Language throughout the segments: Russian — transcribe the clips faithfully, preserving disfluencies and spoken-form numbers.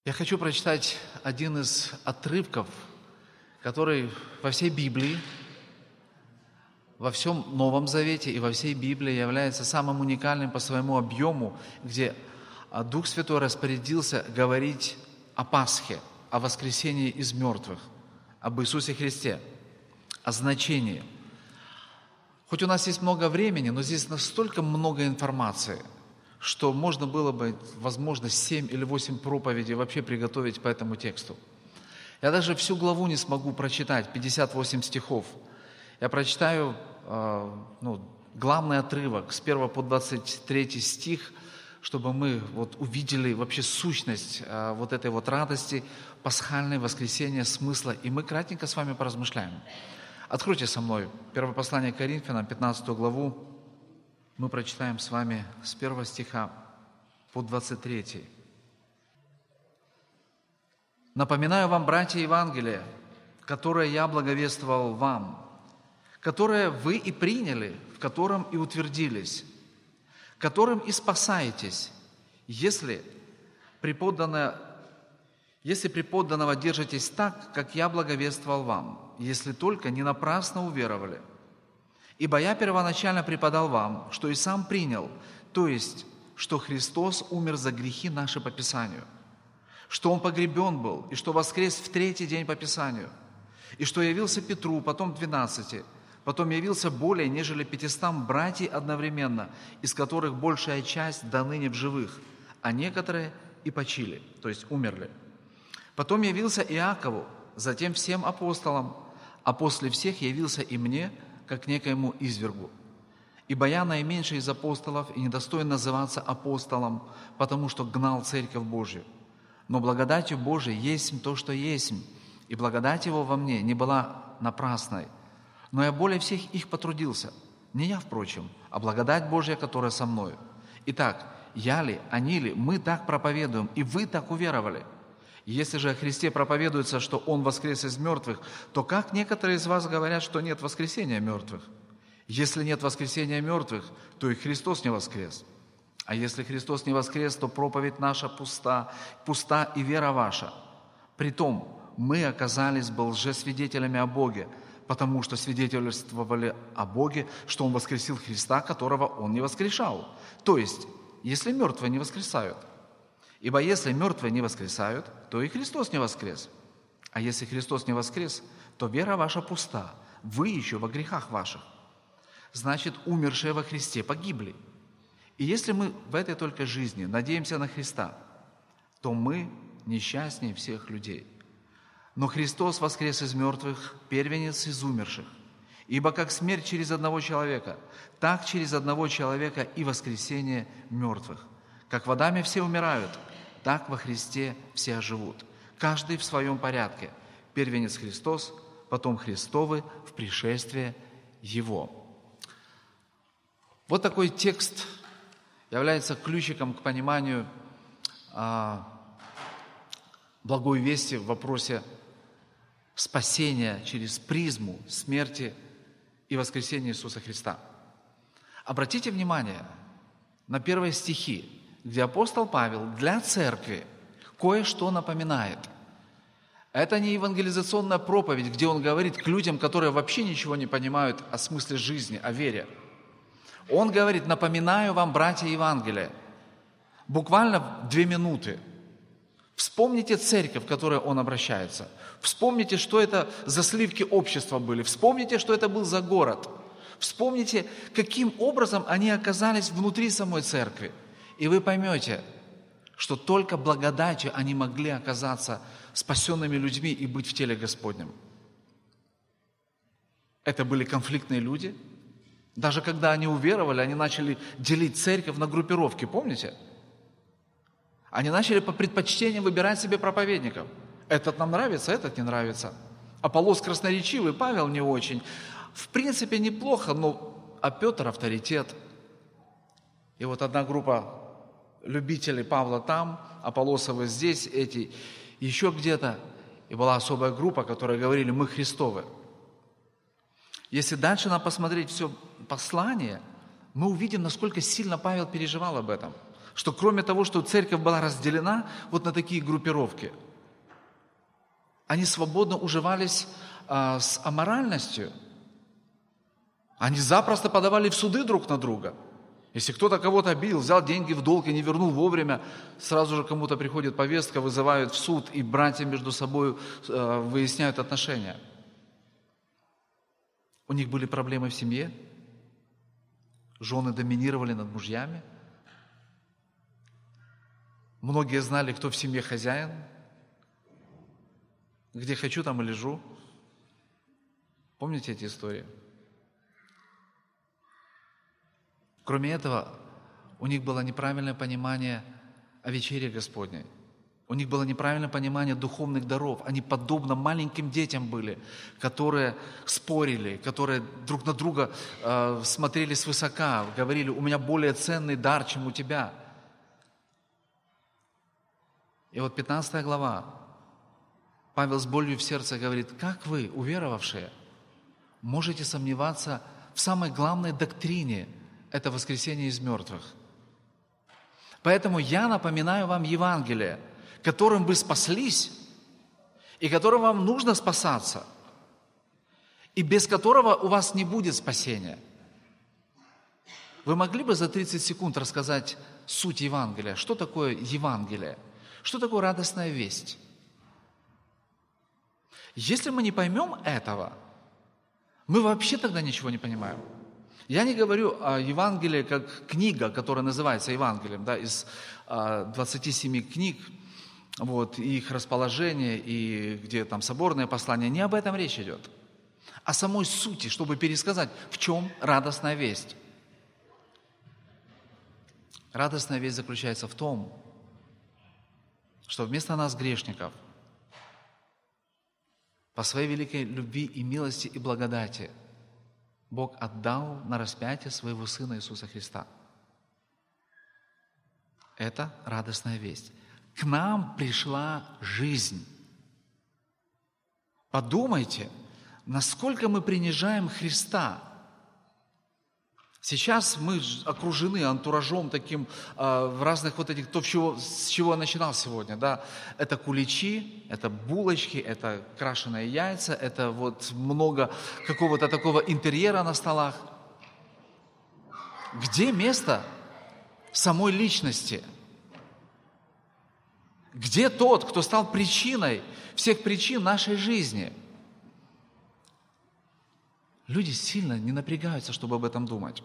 Я хочу прочитать один из отрывков, который во всей Библии, во всем Новом Завете и во всей Библии является самым уникальным по своему объему, где Дух Святой распорядился говорить о Пасхе, о воскресении из мертвых, об Иисусе Христе, о значении. Хоть у нас есть много времени, но здесь настолько много информации, что можно было бы, возможно, семь или восемь проповедей вообще приготовить по этому тексту. Я даже всю главу не смогу прочитать, пятьдесят восемь стихов. Я прочитаю э, ну, главный отрывок с первого по двадцать третий стих, чтобы мы вот увидели вообще сущность э, вот этой вот радости, пасхальное воскресенье, смысла. И мы кратенько с вами поразмышляем. Откройте со мной первое послание к Коринфянам, пятнадцатую главу. Мы прочитаем с вами с первого стиха по двадцать третий. «Напоминаю вам, братья, Евангелие, которое я благовествовал вам, которое вы и приняли, в котором и утвердились, которым и спасаетесь, если преподданное, если преподданного держитесь так, как я благовествовал вам, если только не напрасно уверовали. Ибо я первоначально преподал вам, что и сам принял, то есть, что Христос умер за грехи наши по Писанию, что Он погребен был, и что воскрес в третий день по Писанию, и что явился Петру, потом двенадцати, потом явился более, нежели пятистам братьей одновременно, из которых большая часть до ныне в живых, а некоторые и почили, то есть умерли. Потом явился Иакову, затем всем апостолам, а после всех явился и мне, как некоему извергу. Ибо я наименьший из апостолов и недостоин называться апостолом, потому что гнал Церковь Божию. Но благодатью Божией есть то, что есть, и благодать Его во мне не была напрасной. Но я более всех их потрудился, не я, впрочем, а благодать Божья, которая со мною. Итак, я ли, они ли, мы так проповедуем, и вы так уверовали. Если же о Христе проповедуется, что Он воскрес из мертвых, то как некоторые из вас говорят, что нет воскресения мертвых? Если нет воскресения мертвых, то и Христос не воскрес. А если Христос не воскрес, то проповедь наша пуста, пуста и вера ваша. Притом мы оказались бы лжесвидетелями о Боге, потому что свидетельствовали о Боге, что Он воскресил Христа, которого Он не воскрешал. То есть, если мертвые не воскресают. Ибо если мертвые не воскресают, то и Христос не воскрес. А если Христос не воскрес, то вера ваша пуста, вы еще во грехах ваших. Значит, умершие во Христе погибли. И если мы в этой только жизни надеемся на Христа, то мы несчастнее всех людей. Но Христос воскрес из мертвых, первенец из умерших. Ибо как смерть через одного человека, так через одного человека и воскресение мертвых. Как в Адаме все умирают, так во Христе все оживут. Каждый в своем порядке. Первенец Христос, потом Христовы в пришествие Его». Вот такой текст является ключиком к пониманию а, благой вести в вопросе спасения через призму смерти и воскресения Иисуса Христа. Обратите внимание на первые стихи, где апостол Павел для церкви кое-что напоминает. Это не евангелизационная проповедь, где он говорит к людям, которые вообще ничего не понимают о смысле жизни, о вере. Он говорит: напоминаю вам, братья, Евангелие. Буквально две минуты. Вспомните церковь, к которой он обращается. Вспомните, что это за сливки общества были. Вспомните, что это был за город. Вспомните, каким образом они оказались внутри самой церкви. И вы поймете, что только благодатью они могли оказаться спасенными людьми и быть в теле Господнем. Это были конфликтные люди. Даже когда они уверовали, они начали делить церковь на группировки, помните? Они начали по предпочтениям выбирать себе проповедников. Этот нам нравится, этот не нравится. Аполлос красноречивый, Павел не очень. В принципе, неплохо, но а Петр авторитет. И вот одна группа любителей Павла там, Аполлосовы здесь, эти еще где-то. И была особая группа, которая говорили: мы Христовы. Если дальше нам посмотреть все послание, мы увидим, насколько сильно Павел переживал об этом. что кроме того, что церковь была разделена вот на такие группировки, они свободно уживались а, с аморальностью. Они запросто подавали в суды друг на друга. Если кто-то кого-то обидел, взял деньги в долг и не вернул вовремя, сразу же кому-то приходит повестка, вызывают в суд, и братья между собой э, выясняют отношения. У них были проблемы в семье, жены доминировали над мужьями. Многие знали, кто в семье хозяин. Где хочу, там и лежу. Помните эти истории? Кроме этого, у них было неправильное понимание о вечере Господней. У них было неправильное понимание духовных даров. Они подобно маленьким детям были, которые спорили, которые друг на друга э, смотрели свысока, говорили: у меня более ценный дар, чем у тебя. И вот пятнадцатая глава, Павел с болью в сердце говорит: как вы, уверовавшие, можете сомневаться в самой главной доктрине – это воскресение из мертвых. Поэтому я напоминаю вам Евангелие, которым вы спаслись, и которым вам нужно спасаться, и без которого у вас не будет спасения. Вы могли бы за тридцать секунд рассказать суть Евангелия? Что такое Евангелие? Что такое радостная весть? Если мы не поймем этого, мы вообще тогда ничего не понимаем. Я не говорю о Евангелии как книга, которая называется Евангелием, да, из двадцати семи книг, вот, и их расположение, и где там соборное послание. Не об этом речь идет. О самой сути, чтобы пересказать, в чем радостная весть. Радостная весть заключается в том, что вместо нас, грешников, по своей великой любви и милости и благодати, Бог отдал на распятие своего Сына Иисуса Христа. Это радостная весть. К нам пришла жизнь. Подумайте, насколько мы принижаем Христа. Сейчас мы окружены антуражом таким э, в разных вот этих, то, в чего, с чего я начинал сегодня, да, это куличи, это булочки, это крашеные яйца, это вот много какого-то такого интерьера на столах. Где место самой личности? Где тот, кто стал причиной всех причин нашей жизни? Люди сильно не напрягаются, чтобы об этом думать.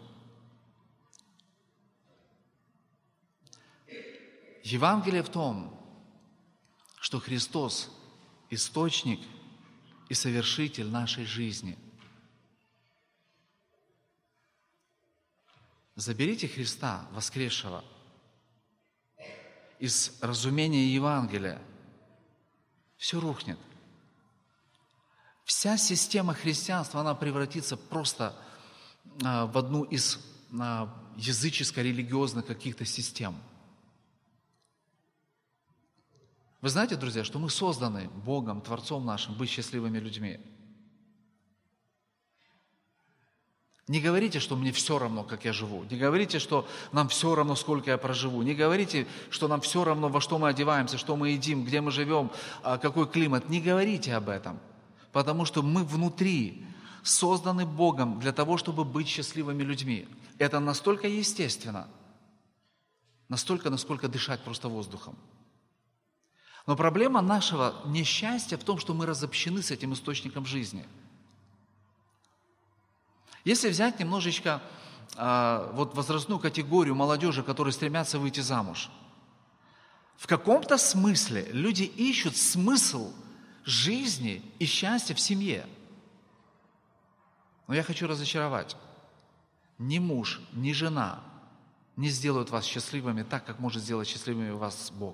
Евангелие в том, что Христос – источник и совершитель нашей жизни. Заберите Христа, воскресшего, из разумения Евангелия, все рухнет. Вся система христианства, она превратится просто а, в одну из а, языческо-религиозных каких-то систем. Вы знаете, друзья, что мы созданы Богом, Творцом нашим, быть счастливыми людьми. Не говорите, что мне все равно, как я живу. Не говорите, что нам все равно, сколько я проживу. Не говорите, что нам все равно, во что мы одеваемся, что мы едим, где мы живем, какой климат. Не говорите об этом. Потому что мы внутри созданы Богом для того, чтобы быть счастливыми людьми. Это настолько естественно, настолько, насколько дышать просто воздухом. Но проблема нашего несчастья в том, что мы разобщены с этим источником жизни. Если взять немножечко а, вот возрастную категорию молодежи, которые стремятся выйти замуж, в каком-то смысле люди ищут смысл жизни и счастья в семье. Но я хочу разочаровать. Ни муж, ни жена не сделают вас счастливыми так, как может сделать счастливыми вас Бог.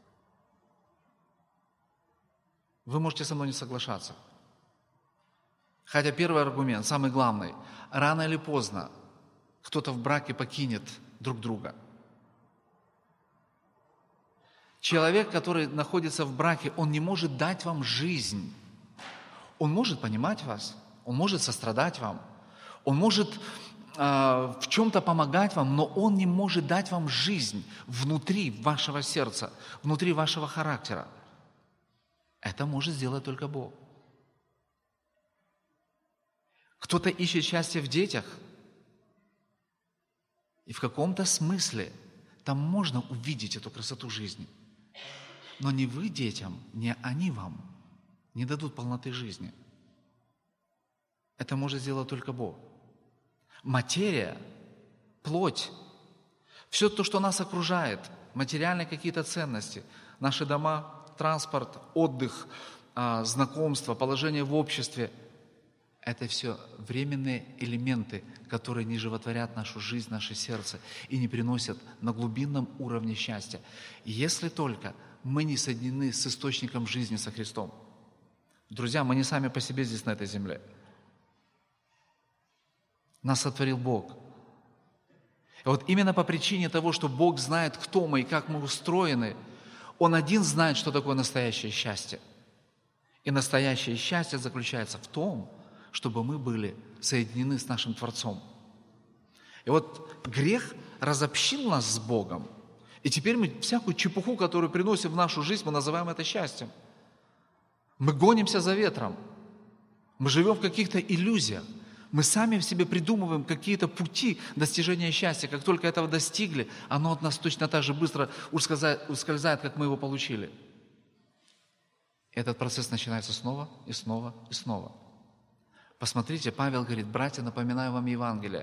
Вы можете со мной не соглашаться. Хотя первый аргумент, самый главный, рано или поздно кто-то в браке покинет друг друга. Человек, который находится в браке, он не может дать вам жизнь. Он может понимать вас, он может сострадать вам, он может в чем-то помогать вам, но Он не может дать вам жизнь внутри вашего сердца, внутри вашего характера. Это может сделать только Бог. Кто-то ищет счастье в детях, и в каком-то смысле там можно увидеть эту красоту жизни. Но не вы детям, не они вам не дадут полноты жизни. Это может сделать только Бог. Материя, плоть, все то, что нас окружает, материальные какие-то ценности, наши дома, транспорт, отдых, знакомства, положение в обществе, это все временные элементы, которые не животворят нашу жизнь, наше сердце и не приносят на глубинном уровне счастья. Если только мы не соединены с источником жизни, со Христом. Друзья, мы не сами по себе здесь, на этой земле. Нас сотворил Бог. И вот именно по причине того, что Бог знает, кто мы и как мы устроены, Он один знает, что такое настоящее счастье. И настоящее счастье заключается в том, чтобы мы были соединены с нашим Творцом. И вот грех разобщил нас с Богом, и теперь мы всякую чепуху, которую приносим в нашу жизнь, мы называем это счастьем. Мы гонимся за ветром, мы живем в каких-то иллюзиях, мы сами в себе придумываем какие-то пути достижения счастья. Как только этого достигли, оно от нас точно так же быстро ускользает, ускользает, как мы его получили. И этот процесс начинается снова и снова и снова. Посмотрите, Павел говорит: братья, напоминаю вам Евангелие.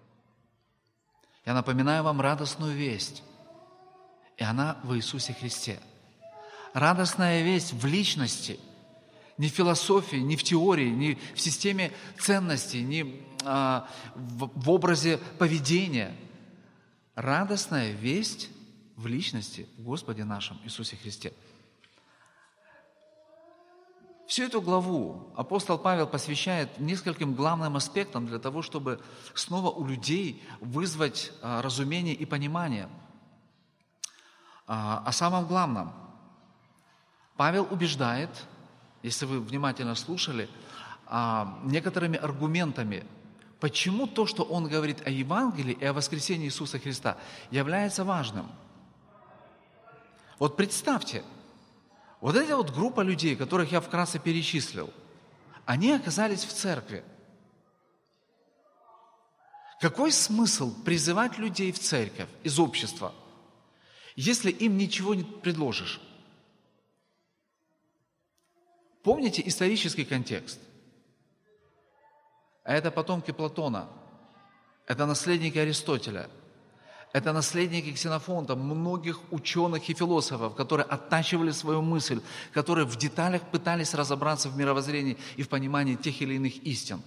Я напоминаю вам радостную весть. И она в Иисусе Христе. Радостная весть в личности, не в философии, не в теории, не в системе ценностей, не а, в, в образе поведения. Радостная весть в личности в Господе нашем Иисусе Христе. Всю эту главу апостол Павел посвящает нескольким главным аспектам для того, чтобы снова у людей вызвать а, разумение и понимание. А, о самом главном. Павел убеждает, если вы внимательно слушали, а, некоторыми аргументами, почему то, что он говорит о Евангелии и о воскресении Иисуса Христа, является важным. Вот представьте, вот эта вот группа людей, которых я вкратце перечислил, они оказались в церкви. Какой смысл призывать людей в церковь из общества, если им ничего не предложишь? Помните исторический контекст? Это потомки Платона, это наследники Аристотеля, это наследники Ксенофонта, многих ученых и философов, которые оттачивали свою мысль, которые в деталях пытались разобраться в мировоззрении и в понимании тех или иных истин.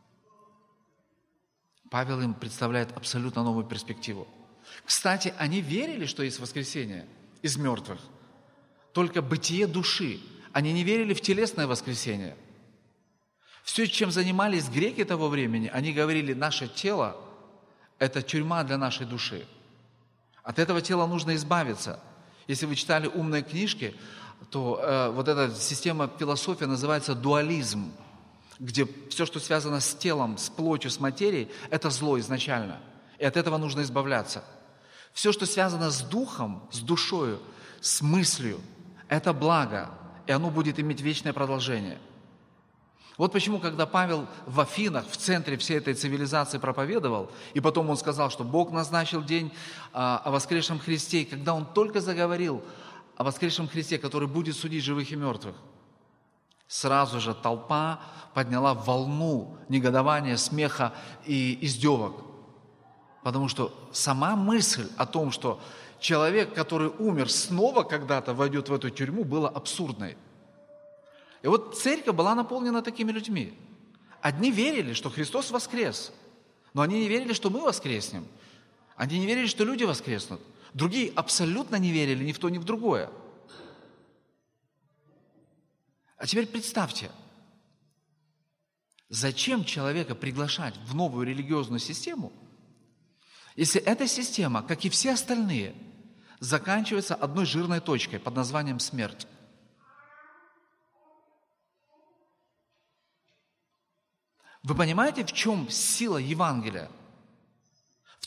Павел им представляет абсолютно новую перспективу. Кстати, они верили, что есть воскресение из мертвых, только бытие души. Они не верили в телесное воскресение. Все, чем занимались греки того времени, они говорили: наше тело – это тюрьма для нашей души. От этого тела нужно избавиться. Если вы читали умные книжки, то э, вот эта система философии называется дуализм, где все, что связано с телом, с плотью, с материей, это зло изначально. И от этого нужно избавляться. Все, что связано с духом, с душою, с мыслью, это благо, и оно будет иметь вечное продолжение. Вот почему, когда Павел в Афинах, в центре всей этой цивилизации проповедовал, и потом он сказал, что Бог назначил день а, о воскресшем Христе, и когда он только заговорил о воскресшем Христе, который будет судить живых и мертвых, сразу же толпа подняла волну негодования, смеха и издевок. Потому что сама мысль о том, что человек, который умер, снова когда-то войдет в эту тюрьму, была абсурдной. И вот церковь была наполнена такими людьми. Одни верили, что Христос воскрес, но они не верили, что мы воскреснем. Они не верили, что люди воскреснут. Другие абсолютно не верили ни в то, ни в другое. А теперь представьте, зачем человека приглашать в новую религиозную систему, если эта система, как и все остальные, заканчивается одной жирной точкой под названием смерть? Вы понимаете, в чем сила Евангелия?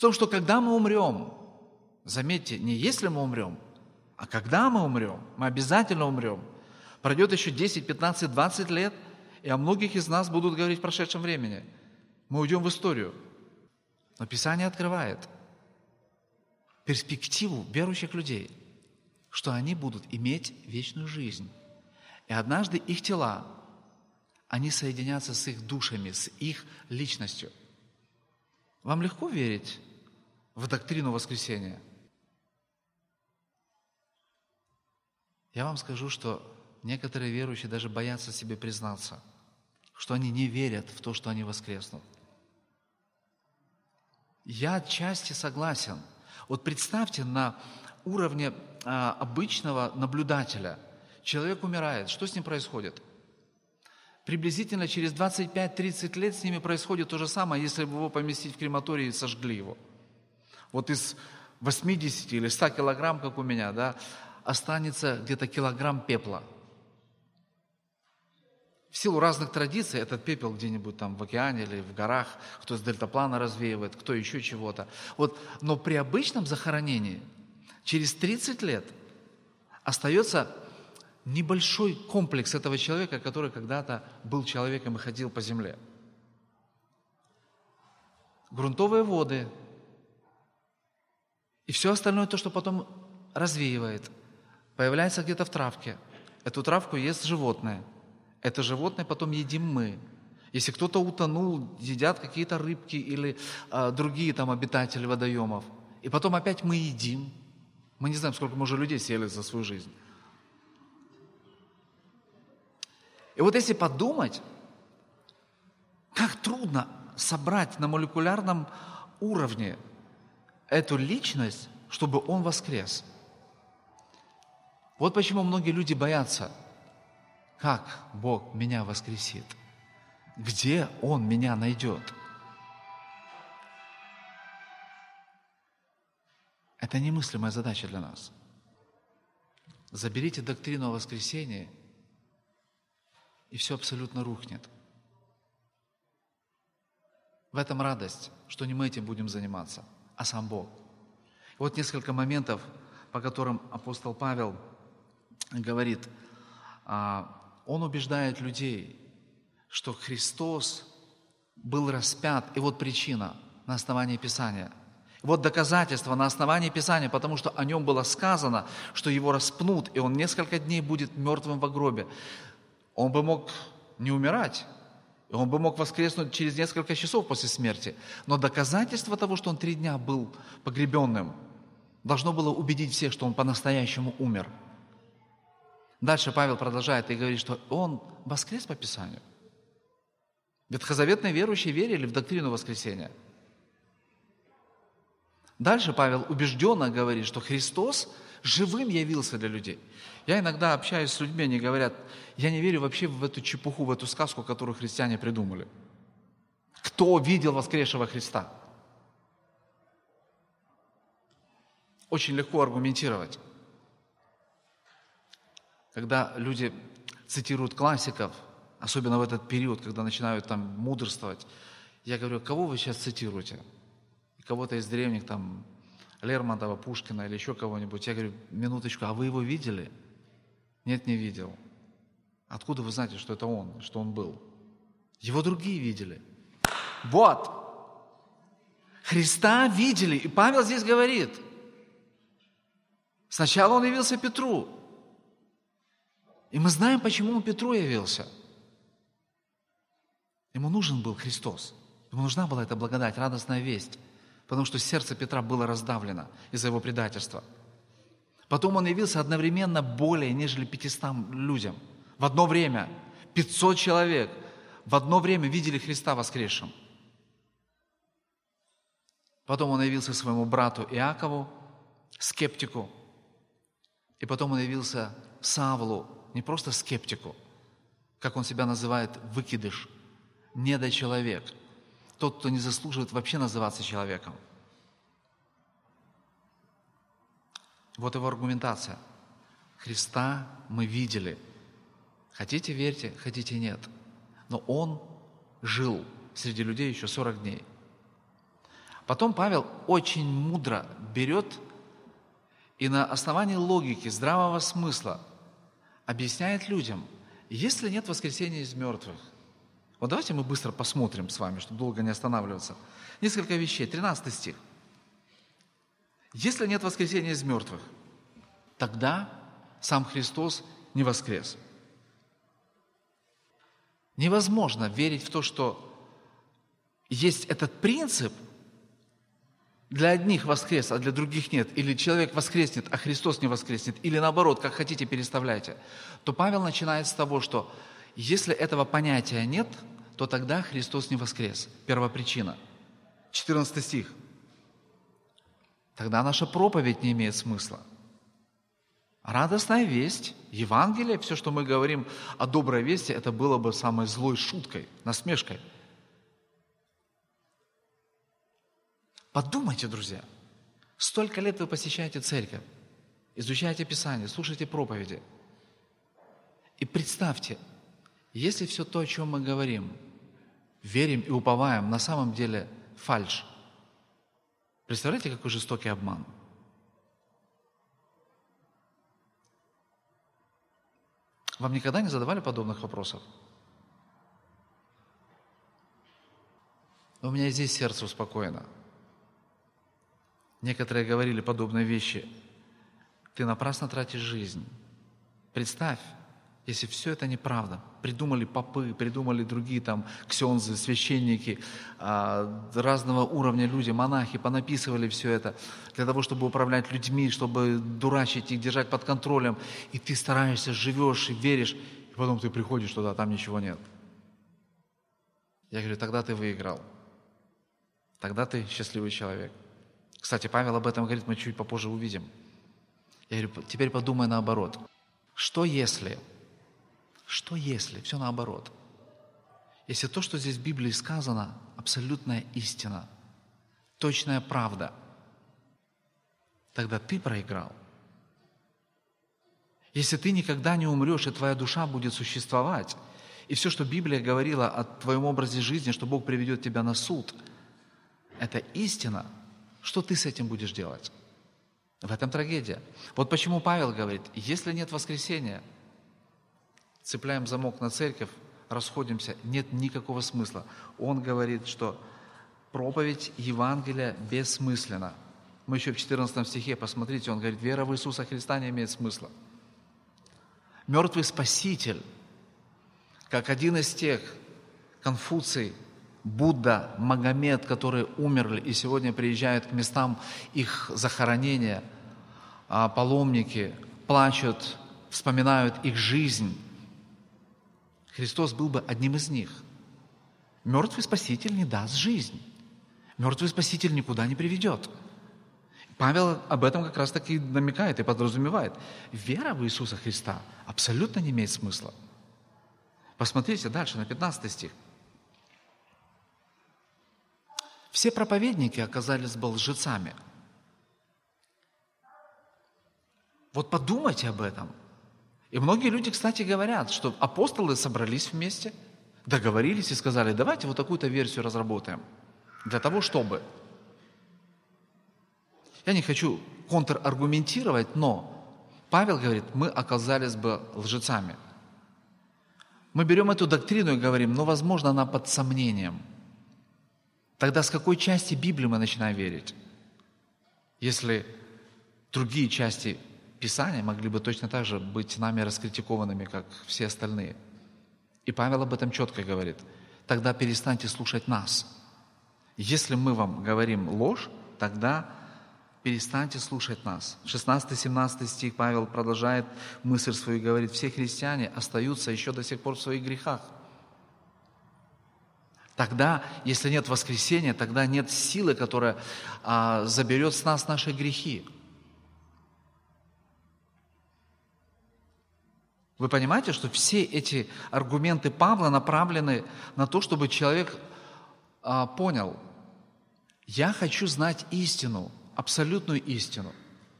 том, что когда мы умрем, заметьте, не если мы умрем, а когда мы умрем, мы обязательно умрем. Пройдет еще десять, пятнадцать, двадцать лет, и о многих из нас будут говорить в прошедшем времени. Мы уйдем в историю. Но Писание открывает перспективу верующих людей, что они будут иметь вечную жизнь. И однажды их тела, они соединятся с их душами, с их личностью. Вам легко верить в доктрину воскресения? Я вам скажу, что некоторые верующие даже боятся себе признаться, что они не верят в то, что они воскреснут. Я отчасти согласен. Вот представьте, на уровне а, обычного наблюдателя человек умирает. Что с ним происходит? Приблизительно через двадцать пять - тридцать лет с ними происходит то же самое, если бы его поместить в крематорий и сожгли его. Вот из восьмидесяти или ста килограмм, как у меня, да, останется где-то килограмм пепла. В силу разных традиций этот пепел где-нибудь там в океане или в горах, кто с дельтаплана развеивает, кто еще чего-то. Вот, но при обычном захоронении через тридцать лет остается небольшой комплекс этого человека, который когда-то был человеком и ходил по земле. Грунтовые воды и все остальное, то, что потом развеивает, появляется где-то в травке. Эту травку ест животное. Это животное потом едим мы. Если кто-то утонул, едят какие-то рыбки или а, другие там обитатели водоемов. И потом опять мы едим. Мы не знаем, сколько мы уже людей съели за свою жизнь. И вот если подумать, как трудно собрать на молекулярном уровне эту личность, чтобы он воскрес. Вот почему многие люди боятся. Как Бог меня воскресит? Где Он меня найдет? Это немыслимая задача для нас. Заберите доктрину о воскресении, и все абсолютно рухнет. В этом радость, что не мы этим будем заниматься, а сам Бог. И вот несколько моментов, по которым апостол Павел говорит, он убеждает людей, что Христос был распят, и вот причина на основании Писания. Вот доказательство на основании Писания, потому что о нем было сказано, что его распнут, и он несколько дней будет мертвым во гробе. Он бы мог не умирать, и он бы мог воскреснуть через несколько часов после смерти. Но доказательство того, что он три дня был погребенным, должно было убедить всех, что он по-настоящему умер. Дальше Павел продолжает и говорит, что он воскрес по Писанию. Ветхозаветные верующие верили в доктрину воскресения. Дальше Павел убежденно говорит, что Христос живым явился для людей. Я иногда общаюсь с людьми, они говорят, я не верю вообще в эту чепуху, в эту сказку, которую христиане придумали. Кто видел воскресшего Христа? Очень легко аргументировать. Когда люди цитируют классиков, особенно в этот период, когда начинают там мудрствовать, я говорю, кого вы сейчас цитируете? Кого-то из древних, там, Лермонтова, Пушкина или еще кого-нибудь. Я говорю, минуточку, а вы его видели? Нет, не видел. Откуда вы знаете, что это он, что он был? Его другие видели. Вот. Христа видели. И Павел здесь говорит. Сначала он явился Петру. И мы знаем, почему он Петру явился. Ему нужен был Христос. Ему нужна была эта благодать, радостная весть. Потому что сердце Петра было раздавлено из-за его предательства. Потом он явился одновременно более, нежели пятистам людям. В одно время пятьсот человек в одно время видели Христа воскресшим. Потом он явился своему брату Иакову, скептику. И потом он явился Савлу, не просто скептику, как он себя называет, выкидыш, недочеловек. Тот, кто не заслуживает вообще называться человеком. Вот его аргументация. Христа мы видели. Хотите, верьте, хотите, нет. Но Он жил среди людей еще сорок дней. Потом Павел очень мудро берет и на основании логики, здравого смысла объясняет людям, если нет воскресения из мертвых. Вот давайте мы быстро посмотрим с вами, чтобы долго не останавливаться. Несколько вещей. тринадцатый стих. Если нет воскресения из мертвых, тогда сам Христос не воскрес. Невозможно верить в то, что есть этот принцип, для одних воскрес, а для других нет, или человек воскреснет, а Христос не воскреснет, или наоборот, как хотите, переставляйте, то Павел начинает с того, что если этого понятия нет, то тогда Христос не воскрес. Первопричина. четырнадцатый стих. Тогда наша проповедь не имеет смысла. Радостная весть, Евангелие, все, что мы говорим о доброй вести, это было бы самой злой шуткой, насмешкой. Подумайте, друзья, столько лет вы посещаете церковь, изучаете Писание, слушаете проповеди. И представьте, если все то, о чем мы говорим, верим и уповаем, на самом деле фальшь. Представляете, какой жестокий обман? Вам никогда не задавали подобных вопросов? Но у меня и здесь сердце успокоено. Некоторые говорили подобные вещи. Ты напрасно тратишь жизнь. Представь, если все это неправда. Придумали попы, придумали другие там ксензы, священники, разного уровня люди, монахи, понаписывали все это для того, чтобы управлять людьми, чтобы дурачить их, держать под контролем. И ты стараешься, живешь и веришь, и потом ты приходишь туда, а там ничего нет. Я говорю, тогда ты выиграл. Тогда ты счастливый человек. Кстати, Павел об этом говорит, мы чуть попозже увидим. Я говорю, теперь подумай наоборот. Что если, что если, все наоборот. Если то, что здесь в Библии сказано, абсолютная истина, точная правда, тогда ты проиграл. Если ты никогда не умрешь, и твоя душа будет существовать, и все, что Библия говорила о твоем образе жизни, что Бог приведет тебя на суд, это истина, что ты с этим будешь делать? В этом трагедия. Вот почему Павел говорит, если нет воскресения, цепляем замок на церковь, расходимся, нет никакого смысла. Он говорит, что проповедь Евангелия бессмысленна. Мы еще в четырнадцатом стихе, посмотрите, он говорит, вера в Иисуса Христа не имеет смысла. Мертвый Спаситель, как один из тех, Конфуций, Будда, Магомед, которые умерли и сегодня приезжают к местам их захоронения, паломники плачут, вспоминают их жизнь. Христос был бы одним из них. Мертвый Спаситель не даст жизнь. Мертвый Спаситель никуда не приведет. Павел об этом как раз таки намекает и подразумевает. Вера в Иисуса Христа абсолютно не имеет смысла. Посмотрите дальше на пятнадцатый стих. Все проповедники оказались бы лжецами. Вот подумайте об этом. И многие люди, кстати, говорят, что апостолы собрались вместе, договорились и сказали, давайте вот такую-то версию разработаем. Для того, чтобы... Я не хочу контраргументировать, но Павел говорит, мы оказались бы лжецами. Мы берем эту доктрину и говорим, ну, возможно, она под сомнением. Тогда с какой части Библии мы начинаем верить? Если другие части Писания могли бы точно так же быть нами раскритикованными, как все остальные. И Павел об этом четко говорит. Тогда перестаньте слушать нас. Если мы вам говорим ложь, тогда перестаньте слушать нас. шестнадцатый-семнадцатый стих Павел продолжает мысль свою и говорит, все христиане остаются еще до сих пор в своих грехах. Тогда, если нет воскресения, тогда нет силы, которая а, заберет с нас наши грехи. Вы понимаете, что все эти аргументы Павла направлены на то, чтобы человек а, понял, я хочу знать истину, абсолютную истину.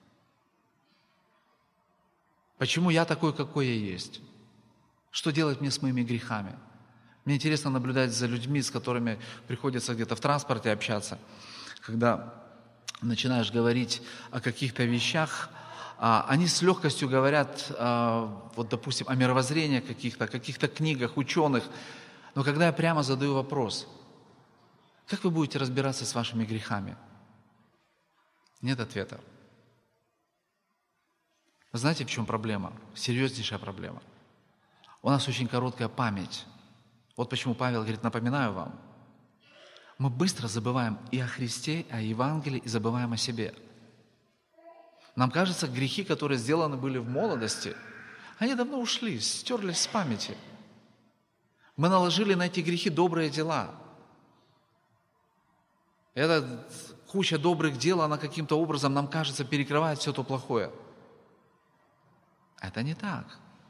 Почему я такой, какой я есть? Что делать мне с моими грехами? Мне интересно наблюдать за людьми, с которыми приходится где-то в транспорте общаться. когда начинаешь говорить о каких-то вещах, а, они с легкостью говорят, а, вот, допустим, о мировоззрении каких-то, каких-то книгах, ученых. Но когда я прямо задаю вопрос, как вы будете разбираться с вашими грехами? Нет ответа. Вы знаете, в чем проблема? Серьезнейшая проблема. У нас очень короткая память. Вот почему Павел говорит, напоминаю вам. Мы быстро забываем и о Христе, и о Евангелии, и забываем о себе. Нам кажется, грехи, которые сделаны были в молодости, они давно ушли, стерлись с памяти. Мы наложили на эти грехи добрые дела. Эта куча добрых дел, она каким-то образом, нам кажется, перекрывает все то плохое. Это не так.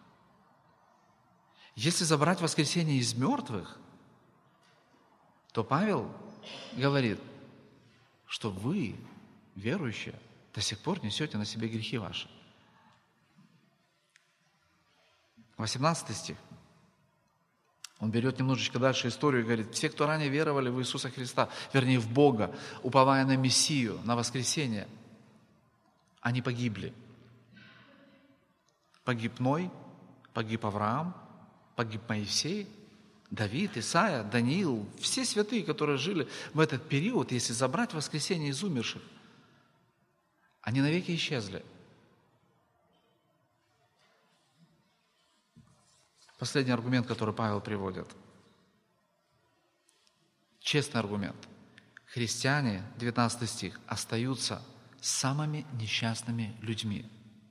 Если забрать воскресение из мертвых, то Павел говорит, что вы, верующие, до сих пор несете на себе грехи ваши. восемнадцатый стих. Он берет немножечко дальше историю и говорит, все, кто ранее веровали в Иисуса Христа, вернее, в Бога, уповая на Мессию, на воскресение, они погибли. Погиб Ной, погиб Авраам, погиб Моисей, Давид, Исаия, Даниил, все святые, которые жили в этот период, если забрать воскресение из умерших, они навеки исчезли. Последний аргумент, который Павел приводит. Честный аргумент. Христиане, девятнадцатый стих, остаются самыми несчастными людьми.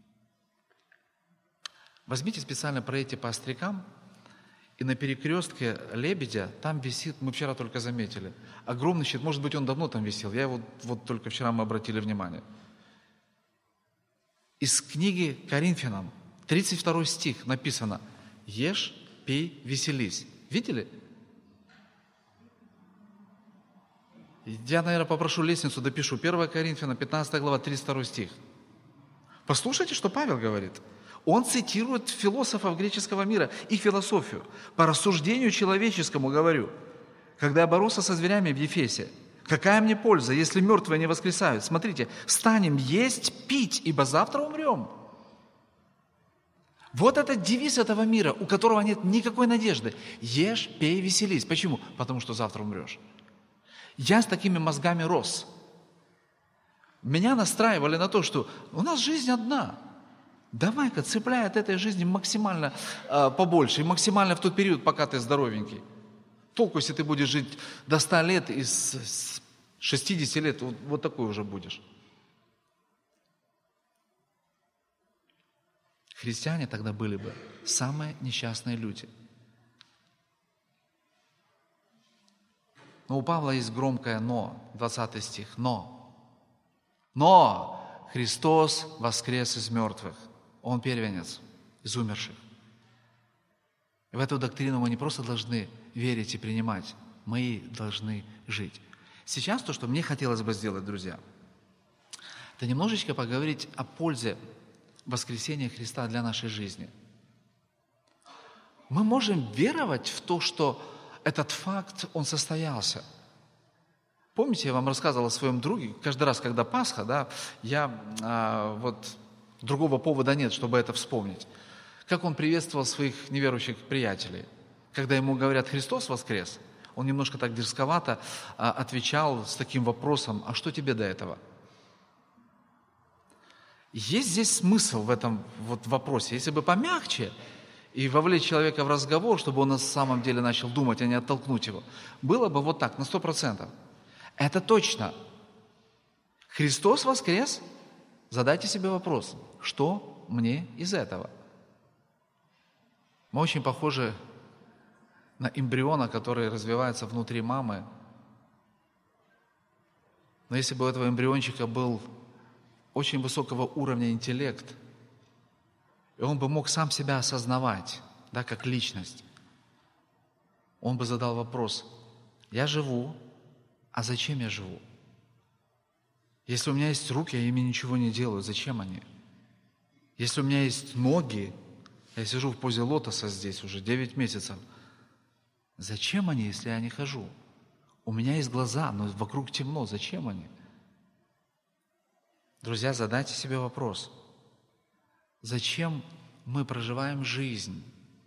Возьмите специально проедьте по Острякам, и на перекрестке Лебедя там висит, мы вчера только заметили, огромный щит, может быть, он давно там висел, я его вот только вчера мы обратили внимание. Из книги Коринфянам, тридцать второй стих написано: «Ешь, пей, веселись». Видели? Я, наверное, попрошу лестницу, допишу. первое Коринфянам, пятнадцатая глава, тридцать второй стих. Послушайте, что Павел говорит. Он цитирует философов греческого мира, их философию. По рассуждению человеческому говорю, когда я боролся со зверями в Ефесе, какая мне польза, если мертвые не воскресают? Смотрите, встанем есть, пить, ибо завтра умрем. Вот это девиз этого мира, у которого нет никакой надежды. Ешь, пей, веселись. Почему? Потому что завтра умрешь. Я с такими мозгами рос. Меня настраивали на то, что у нас жизнь одна. Давай-ка цепляй от этой жизни максимально э, побольше, и максимально в тот период, пока ты здоровенький. Толку, если ты будешь жить до ста лет, и с, с шестидесяти лет вот, вот такой уже будешь. Христиане тогда были бы самые несчастные люди. Но у Павла есть громкое «но», двадцатый стих, «но». «Но Христос воскрес из мертвых». Он первенец из умерших. И в эту доктрину мы не просто должны верить и принимать, мы и должны жить. Сейчас то, что мне хотелось бы сделать, друзья, это немножечко поговорить о пользе воскресения Христа для нашей жизни. Мы можем веровать в то, что этот факт, он состоялся. Помните, я вам рассказывал о своем друге, каждый раз, когда Пасха, да, я а, вот... Другого повода нет, чтобы это вспомнить. Как он приветствовал своих неверующих приятелей. Когда ему говорят «Христос воскрес», он немножко так дерзковато а, отвечал с таким вопросом: «А что тебе до этого?» Есть здесь смысл в этом вот вопросе. Если бы помягче и вовлечь человека в разговор, чтобы он на самом деле начал думать, а не оттолкнуть его, было бы вот так, на сто процентов. Это точно. Христос воскрес? Задайте себе вопрос, что мне из этого? Мы очень похожи на эмбриона, который развивается внутри мамы. Но если бы у этого эмбриончика был очень высокого уровня интеллект, и он бы мог сам себя осознавать, да, как личность, он бы задал вопрос: я живу, а зачем я живу? Если у меня есть руки, я ими ничего не делаю, зачем они? Если у меня есть ноги, я сижу в позе лотоса здесь уже девять месяцев, зачем они, если я не хожу? У меня есть глаза, но вокруг темно. Зачем они? Друзья, задайте себе вопрос. Зачем мы проживаем жизнь,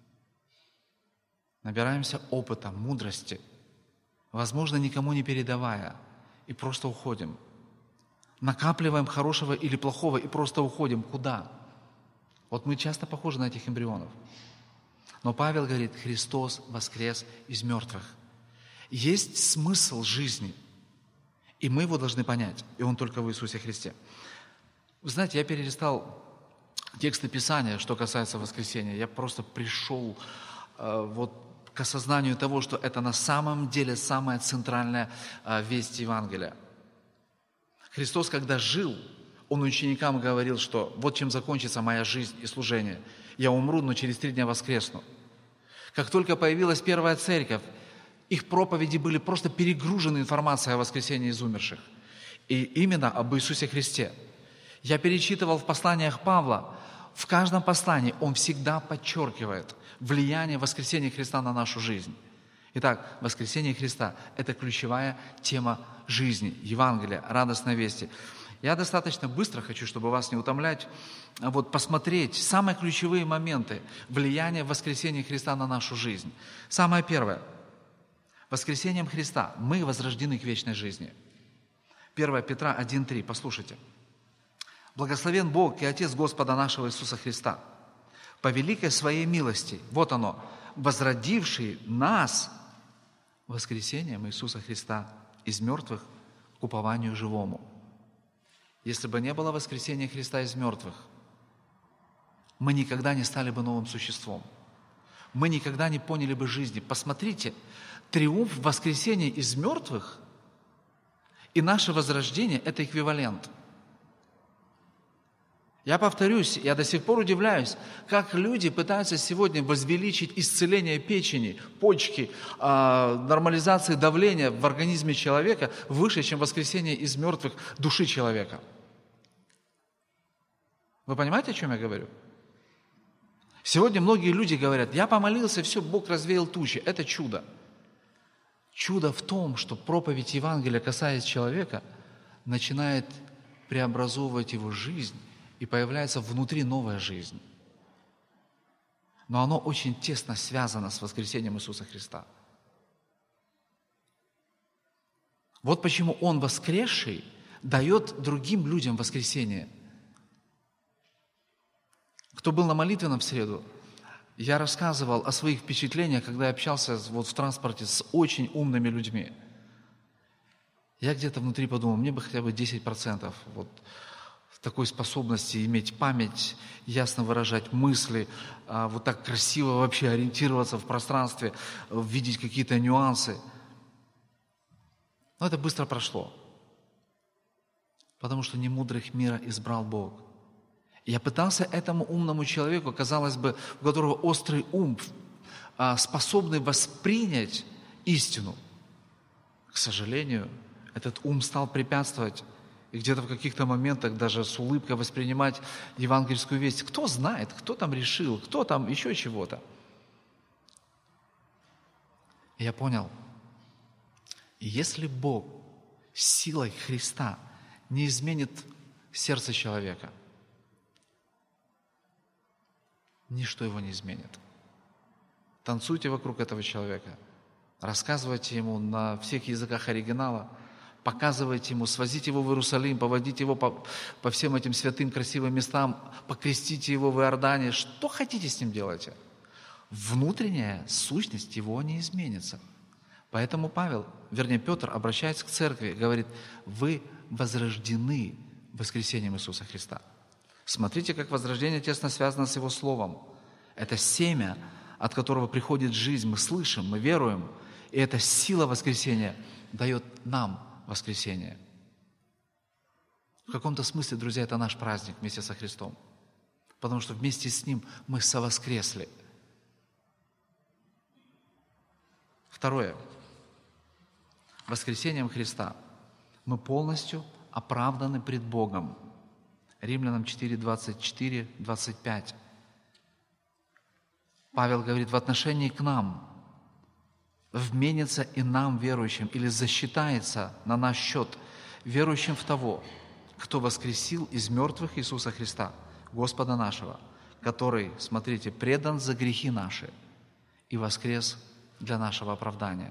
набираемся опыта, мудрости, возможно, никому не передавая, и просто уходим? Накапливаем хорошего или плохого и просто уходим. Куда? Вот мы часто похожи на этих эмбрионов. Но Павел говорит, Христос воскрес из мертвых. Есть смысл жизни, и мы его должны понять, и он только в Иисусе Христе. Вы знаете, я перелистал тексты Писания, что касается воскресения. Я просто пришел э, вот к осознанию того, что это на самом деле самая центральная э, весть Евангелия. Христос, когда жил, Он ученикам говорил, что вот чем закончится моя жизнь и служение. Я умру, но через три дня воскресну. Как только появилась первая церковь, их проповеди были просто перегружены информацией о воскресении из умерших. И именно об Иисусе Христе. Я перечитывал в посланиях Павла, в каждом послании он всегда подчеркивает влияние воскресения Христа на нашу жизнь. Итак, воскресение Христа – это ключевая тема жизни, Евангелия, радостной вести. Я достаточно быстро хочу, чтобы вас не утомлять, вот посмотреть самые ключевые моменты влияния воскресения Христа на нашу жизнь. Самое первое. Воскресением Христа мы возрождены к вечной жизни. первое Петра один три, послушайте. «Благословен Бог и Отец Господа нашего Иисуса Христа, по великой Своей милости, вот оно, возродивший нас воскресением Иисуса Христа из мертвых к упованию живому». Если бы не было воскресения Христа из мертвых, мы никогда не стали бы новым существом. Мы никогда не поняли бы жизни. Посмотрите, триумф воскресения из мертвых и наше возрождение – это эквивалент. Я повторюсь, я до сих пор удивляюсь, как люди пытаются сегодня возвеличить исцеление печени, почки, нормализации давления в организме человека выше, чем воскресение из мертвых души человека. Вы понимаете, о чем я говорю? Сегодня многие люди говорят, я помолился, все, Бог развеял тучи. Это чудо. Чудо в том, что проповедь Евангелия, касаясь человека, начинает преобразовывать его жизнь, и появляется внутри новая жизнь. Но оно очень тесно связано с воскресением Иисуса Христа. Вот почему Он, воскресший, дает другим людям воскресение. Кто был на молитвенном в среду, я рассказывал о своих впечатлениях, когда я общался вот в транспорте с очень умными людьми. Я где-то внутри подумал, мне бы хотя бы десять процентов вот, такой способности иметь память, ясно выражать мысли, вот так красиво вообще ориентироваться в пространстве, видеть какие-то нюансы. Но это быстро прошло, потому что немудрых мира избрал Бог. Я пытался этому умному человеку, казалось бы, у которого острый ум, способный воспринять истину. К сожалению, этот ум стал препятствовать и где-то в каких-то моментах даже с улыбкой воспринимать евангельскую весть. Кто знает, кто там решил, кто там еще чего-то. И я понял, если Бог силой Христа не изменит сердце человека, ничто его не изменит. Танцуйте вокруг этого человека, рассказывайте ему на всех языках оригинала, показывайте ему, свозите его в Иерусалим, поводите его по, по всем этим святым красивым местам, покрестите его в Иордане. Что хотите с ним делайте. Внутренняя сущность его не изменится. Поэтому Павел, вернее Петр, обращается к церкви и говорит, вы возрождены воскресением Иисуса Христа. Смотрите, как возрождение тесно связано с Его Словом. Это семя, от которого приходит жизнь. Мы слышим, мы веруем, и эта сила воскресения дает нам воскресение. В каком-то смысле, друзья, это наш праздник вместе со Христом. Потому что вместе с Ним мы совоскресли. Второе. Воскресением Христа мы полностью оправданы пред Богом. Римлянам четыре, двадцать четыре, двадцать пять. Павел говорит, в отношении к нам вменится и нам, верующим, или засчитается на наш счет, верующим в того, кто воскресил из мертвых Иисуса Христа, Господа нашего, который, смотрите, предан за грехи наши и воскрес для нашего оправдания.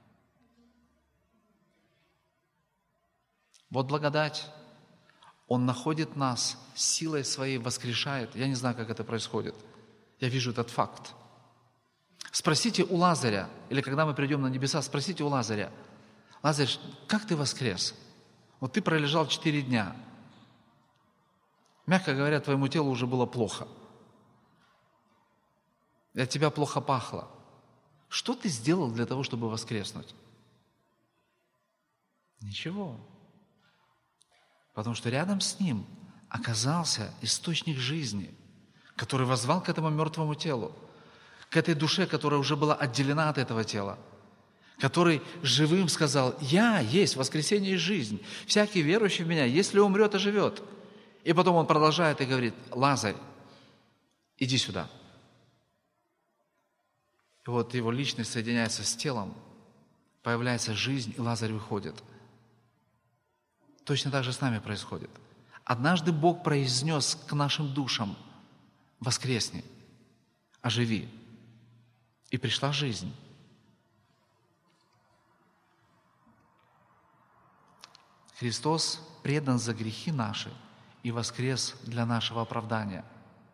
Вот благодать. Он находит нас, силой своей воскрешает. Я не знаю, как это происходит. Я вижу этот факт. Спросите у Лазаря, или когда мы придем на небеса, спросите у Лазаря: Лазарь, как ты воскрес? Вот ты пролежал четыре дня. Мягко говоря, твоему телу уже было плохо. И от тебя плохо пахло. Что ты сделал для того, чтобы воскреснуть? Ничего. Потому что рядом с ним оказался источник жизни, который воззвал к этому мертвому телу, к этой душе, которая уже была отделена от этого тела, который живым сказал: «Я есть воскресение и жизнь. Всякий верующий в Меня, если умрет, оживет». И потом он продолжает и говорит: «Лазарь, иди сюда». И вот его личность соединяется с телом, появляется жизнь, и Лазарь выходит. Точно так же с нами происходит. Однажды Бог произнес к нашим душам: «Воскресни, оживи». И пришла жизнь. Христос предан за грехи наши и воскрес для нашего оправдания.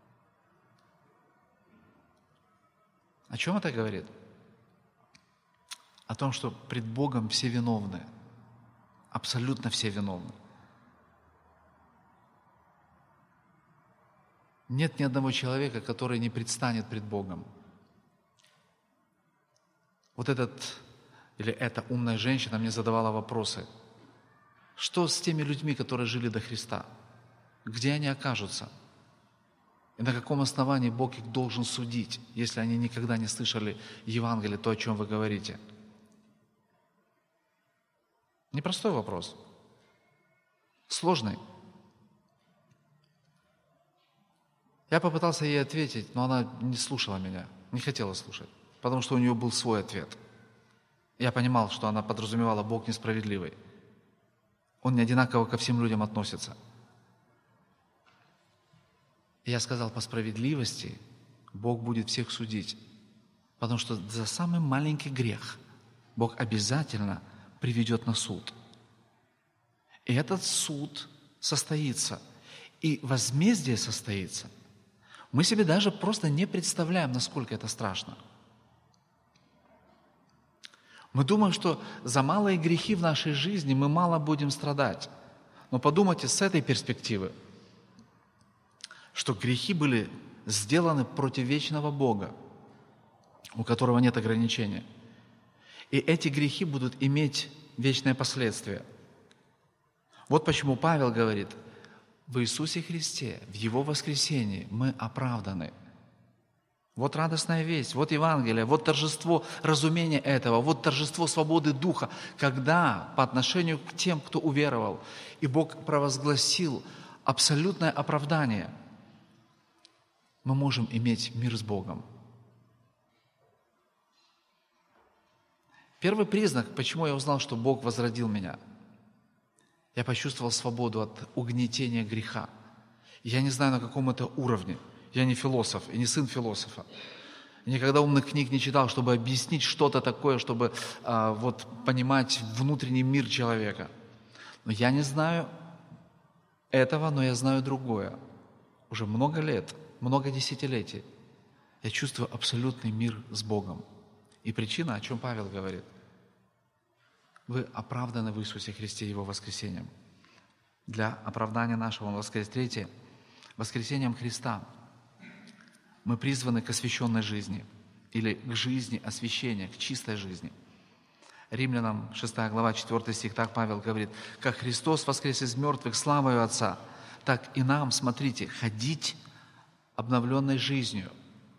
О чем это говорит? О том, что пред Богом все виновны. Абсолютно все виновны. Нет ни одного человека, который не предстанет пред Богом. Вот этот или эта умная женщина мне задавала вопросы. Что с теми людьми, которые жили до Христа? Где они окажутся? И на каком основании Бог их должен судить, если они никогда не слышали Евангелие, то, о чем вы говорите? Непростой вопрос. Сложный. Я попытался ей ответить, но она не слушала меня, не хотела слушать, потому что у нее был свой ответ. Я понимал, что она подразумевала: Бог несправедливый. Он не одинаково ко всем людям относится. И я сказал: по справедливости Бог будет всех судить, потому что за самый маленький грех Бог обязательно приведет на суд. И этот суд состоится, и возмездие состоится. Мы себе даже просто не представляем, насколько это страшно. Мы думаем, что за малые грехи в нашей жизни мы мало будем страдать. Но подумайте с этой перспективы, что грехи были сделаны против вечного Бога, у которого нет ограничения. И эти грехи будут иметь вечное последствие. Вот почему Павел говорит: в Иисусе Христе, в Его воскресении мы оправданы. Вот радостная весть, вот Евангелие, вот торжество разумения этого, вот торжество свободы Духа, когда по отношению к тем, кто уверовал, и Бог провозгласил абсолютное оправдание, мы можем иметь мир с Богом. Первый признак, почему я узнал, что Бог возродил меня, я почувствовал свободу от угнетения греха. Я не знаю, на каком это уровне. Я не философ и не сын философа. Я никогда умных книг не читал, чтобы объяснить что-то такое, чтобы а, вот, понимать внутренний мир человека. Но я не знаю этого, но я знаю другое. Уже много лет, много десятилетий я чувствую абсолютный мир с Богом. И причина, о чем Павел говорит: вы оправданы в Иисусе Христе Его воскресением. Для оправдания нашего Он воскрес. Третье. Воскресением Христа мы призваны к освященной жизни или к жизни освящения, к чистой жизни. Римлянам шестая глава, четвёртый стих, так Павел говорит: «Как Христос воскрес из мертвых славою Отца, так и нам, смотрите, ходить обновленной жизнью».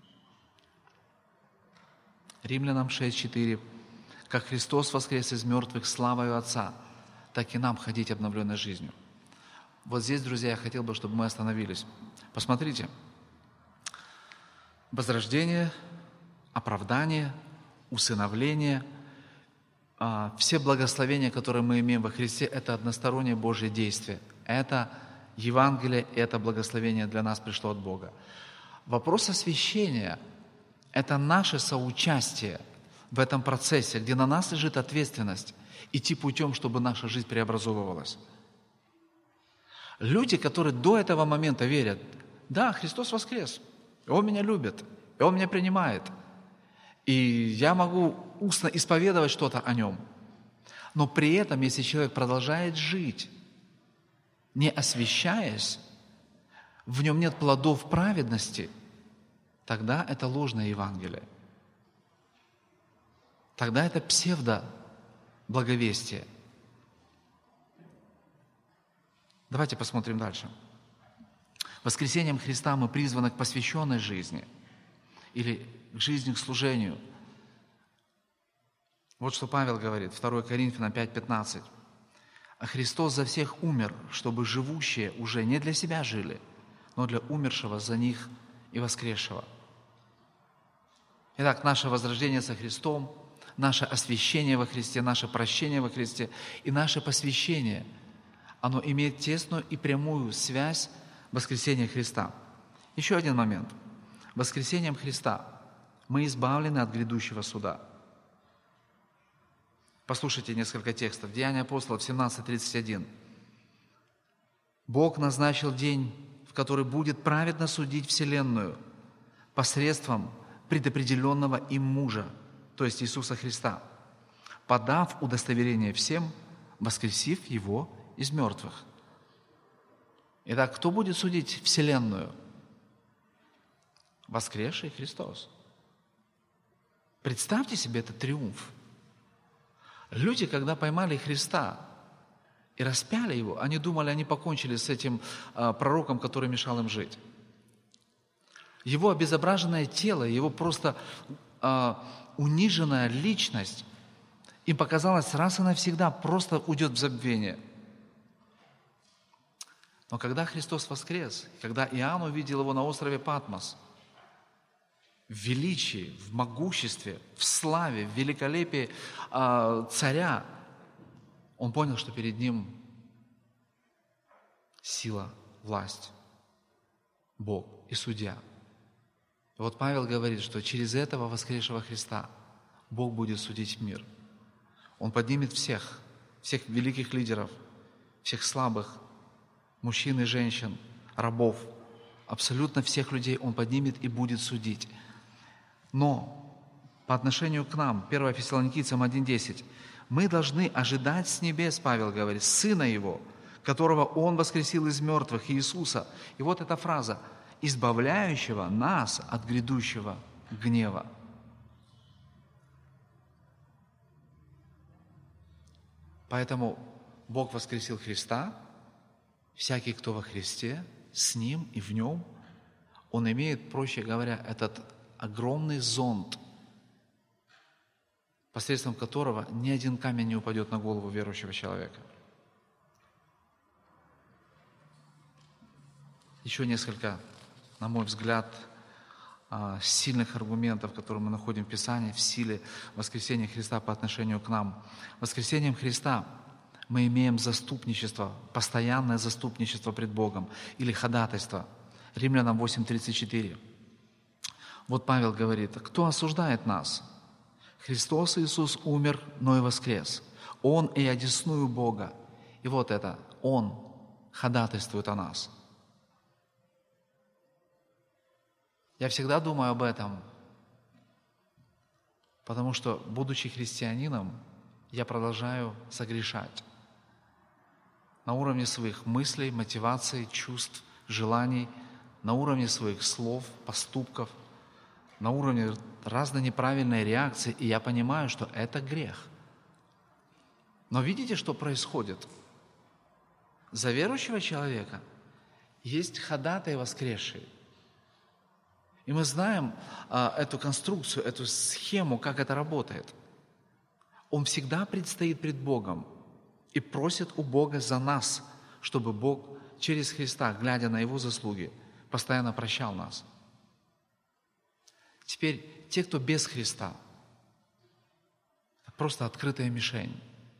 Римлянам шесть четыре. «Как Христос воскрес из мертвых славою Отца, так и нам ходить обновленной жизнью». Вот здесь, друзья, я хотел бы, чтобы мы остановились. Посмотрите. Возрождение, оправдание, усыновление а, все благословения, которые мы имеем во Христе, это одностороннее Божье действие. Это Евангелие, это благословение для нас пришло от Бога. Вопрос освящения – это наше соучастие в этом процессе, где на нас лежит ответственность идти путем, чтобы наша жизнь преобразовывалась. Люди, которые до этого момента верят, да, Христос воскрес, Он меня любит, и Он меня принимает, и я могу устно исповедовать что-то о Нем. Но при этом, если человек продолжает жить, не освящаясь, в нем нет плодов праведности, тогда это ложное Евангелие. Тогда это псевдо-благовестие. Давайте посмотрим дальше. Воскресением Христа мы призваны к посвященной жизни или к жизни, к служению. Вот что Павел говорит, второе Коринфянам пять пятнадцать. «А Христос за всех умер, чтобы живущие уже не для себя жили, но для умершего за них и воскресшего». Итак, наше возрождение со Христом, наше освящение во Христе, наше прощение во Христе и наше посвящение, оно имеет тесную и прямую связь с воскресением Христа. Еще один момент. Воскресением Христа мы избавлены от грядущего суда. Послушайте несколько текстов. Деяния апостолов семнадцать тридцать один. «Бог назначил день, в который будет праведно судить вселенную посредством предопределенного им мужа, то есть Иисуса Христа, подав удостоверение всем, воскресив Его из мертвых». Итак, кто будет судить вселенную? Воскресший Христос. Представьте себе этот триумф. Люди, когда поймали Христа и распяли Его, они думали, они покончили с этим а, пророком, который мешал им жить. Его обезображенное тело, его просто а, униженная личность, им показалось, раз и навсегда просто уйдет в забвение. Но когда Христос воскрес, когда Иоанн увидел Его на острове Патмос, в величии, в могуществе, в славе, в великолепии э, царя, он понял, что перед ним сила, власть, Бог и судья. И вот Павел говорит, что через этого воскресшего Христа Бог будет судить мир. Он поднимет всех, всех великих лидеров, всех слабых, мужчин и женщин, рабов, абсолютно всех людей Он поднимет и будет судить. Но по отношению к нам, первое Фессалоникийцам один десять, мы должны ожидать с небес, Павел говорит, Сына Его, которого Он воскресил из мертвых, Иисуса. И вот эта фраза, избавляющего нас от грядущего гнева. Поэтому Бог воскресил Христа, всякий, кто во Христе, с Ним и в Нем, он имеет, проще говоря, этот огромный зонт, посредством которого ни один камень не упадет на голову верующего человека. Еще несколько, на мой взгляд, сильных аргументов, которые мы находим в Писании, в силе воскресения Христа по отношению к нам. Воскресением Христа мы имеем заступничество, постоянное заступничество пред Богом или ходатайство. Римлянам восемь тридцать четыре. Вот Павел говорит, кто осуждает нас? Христос Иисус умер, но и воскрес. Он и одесную Бога. И вот это, Он ходатайствует о нас. Я всегда думаю об этом, потому что, будучи христианином, я продолжаю согрешать на уровне своих мыслей, мотиваций, чувств, желаний, на уровне своих слов, поступков, на уровне разной неправильной реакции, и я понимаю, что это грех. Но видите, что происходит? За верующего человека есть ходатай воскресший. И мы знаем а, эту конструкцию, эту схему, как это работает. Он всегда предстоит пред Богом и просит у Бога за нас, чтобы Бог через Христа, глядя на Его заслуги, постоянно прощал нас. Теперь те, кто без Христа, просто открытая мишень.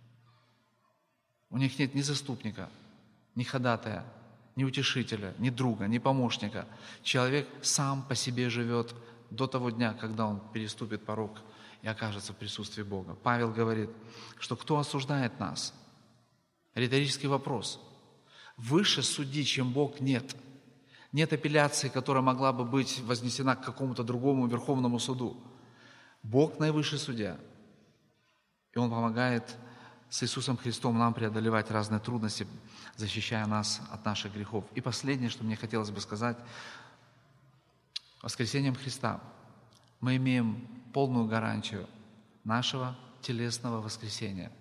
У них нет ни заступника, ни ходатая, ни утешителя, ни друга, ни помощника. Человек сам по себе живет до того дня, когда он переступит порог и окажется в присутствии Бога. Павел говорит, что кто осуждает нас? Риторический вопрос. Выше судьи, чем Бог, нет. Нет апелляции, которая могла бы быть вознесена к какому-то другому верховному суду. Бог наивысший судья. И Он помогает с Иисусом Христом нам преодолевать разные трудности, защищая нас от наших грехов. И последнее, что мне хотелось бы сказать, воскресением Христа мы имеем полную гарантию нашего телесного воскресения.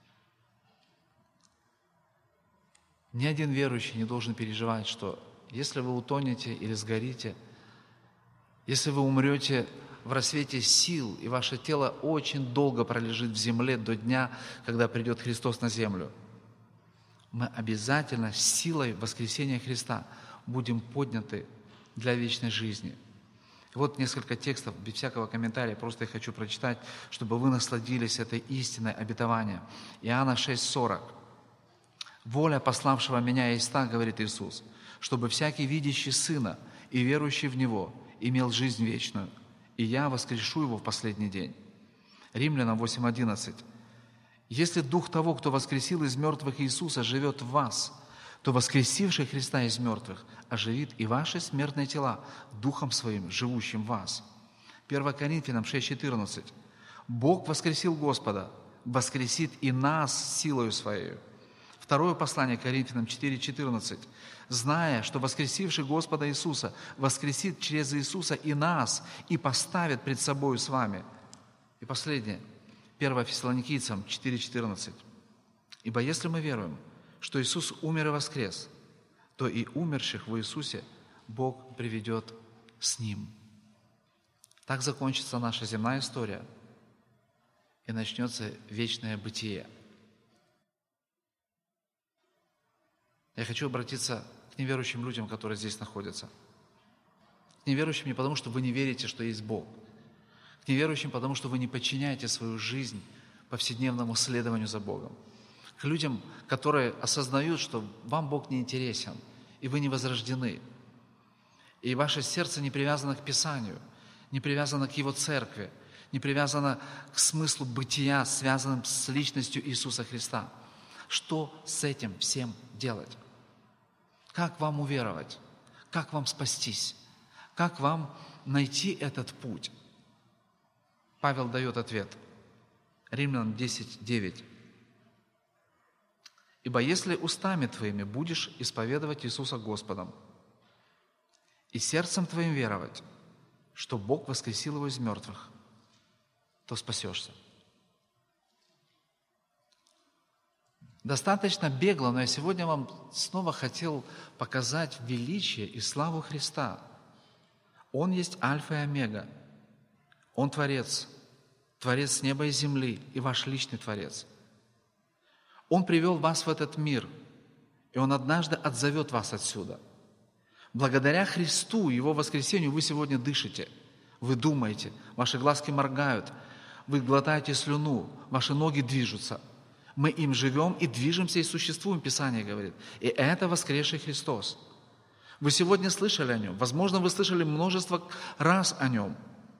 Ни один верующий не должен переживать, что если вы утонете или сгорите, если вы умрете в рассвете сил, и ваше тело очень долго пролежит в земле до дня, когда придет Христос на землю, мы обязательно силой воскресения Христа будем подняты для вечной жизни. И вот несколько текстов, без всякого комментария, просто я хочу прочитать, чтобы вы насладились этой истиной обетования. Иоанна шесть сорок. «Воля пославшего меня есть та, — говорит Иисус, — чтобы всякий, видящий Сына и верующий в Него, имел жизнь вечную, и я воскрешу его в последний день». Римлянам восемь одиннадцать. «Если Дух того, кто воскресил из мертвых Иисуса, живет в вас, то воскресивший Христа из мертвых оживит и ваши смертные тела Духом Своим, живущим в вас». первое Коринфянам шесть четырнадцать. «Бог воскресил Господа, воскресит и нас силою Своей». Второе послание Коринфянам четыре четырнадцать. «Зная, что воскресивший Господа Иисуса воскресит через Иисуса и нас, и поставит пред собою с вами». И последнее. первое Фессалоникийцам четыре четырнадцать. «Ибо если мы веруем, что Иисус умер и воскрес, то и умерших в Иисусе Бог приведет с Ним». Так закончится наша земная история, и начнется вечное бытие. Я хочу обратиться к неверующим людям, которые здесь находятся. К неверующим не потому, что вы не верите, что есть Бог. К неверующим потому, что вы не подчиняете свою жизнь повседневному следованию за Богом. К людям, которые осознают, что вам Бог не интересен, и вы не возрождены. И ваше сердце не привязано к Писанию, не привязано к Его церкви, не привязано к смыслу бытия, связанным с личностью Иисуса Христа. Что с этим всем делать? Как вам уверовать? Как вам спастись? Как вам найти этот путь? Павел дает ответ. Римлянам десять девять. «Ибо если устами твоими будешь исповедовать Иисуса Господом и сердцем твоим веровать, что Бог воскресил его из мертвых, то спасешься». Достаточно бегло, но я сегодня вам снова хотел показать величие и славу Христа. Он есть Альфа и Омега. Он Творец, Творец неба и земли, и ваш личный Творец. Он привел вас в этот мир, и Он однажды отзовет вас отсюда. Благодаря Христу и Его воскресению вы сегодня дышите, вы думаете, ваши глазки моргают, вы глотаете слюну, ваши ноги движутся. Мы им живем и движемся, и существуем, Писание говорит. И это воскресший Христос. Вы сегодня слышали о Нем. Возможно, вы слышали множество раз о Нем.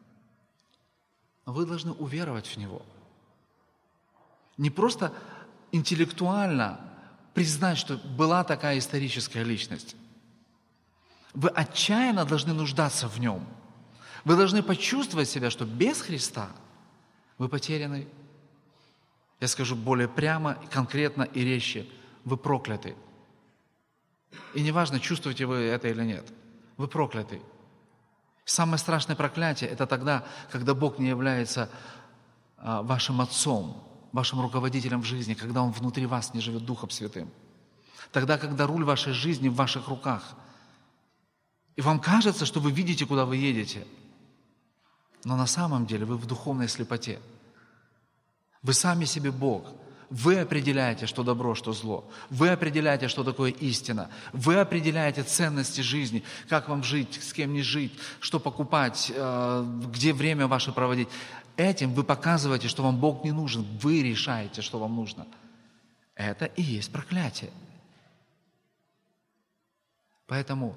Но вы должны уверовать в Него. Не просто интеллектуально признать, что была такая историческая личность. Вы отчаянно должны нуждаться в Нем. Вы должны почувствовать себя, что без Христа вы потеряны. Я скажу более прямо, конкретно и резче. Вы прокляты. И неважно, чувствуете вы это или нет. Вы прокляты. Самое страшное проклятие – это тогда, когда Бог не является а, вашим отцом, вашим руководителем в жизни, когда Он внутри вас не живет Духом Святым. Тогда, когда руль вашей жизни в ваших руках. И вам кажется, что вы видите, куда вы едете. Но на самом деле вы в духовной слепоте. Вы сами себе Бог. Вы определяете, что добро, что зло. Вы определяете, что такое истина. Вы определяете ценности жизни, как вам жить, с кем не жить, что покупать, где время ваше проводить. Этим вы показываете, что вам Бог не нужен. Вы решаете, что вам нужно. Это и есть проклятие. Поэтому,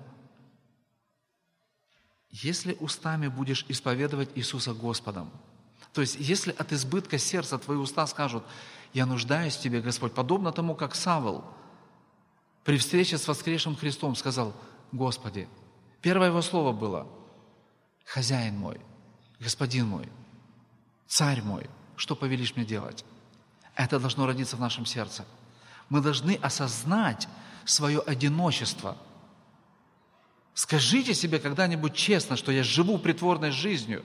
если устами будешь исповедовать Иисуса Господом, то есть, если от избытка сердца твои уста скажут: «Я нуждаюсь в Тебе, Господь», подобно тому, как Савл при встрече с воскресшим Христом сказал: «Господи». Первое его слово было: «Хозяин мой, Господин мой, Царь мой, что повелишь мне делать?» Это должно родиться в нашем сердце. Мы должны осознать свое одиночество. Скажите себе когда-нибудь честно, что я живу притворной жизнью,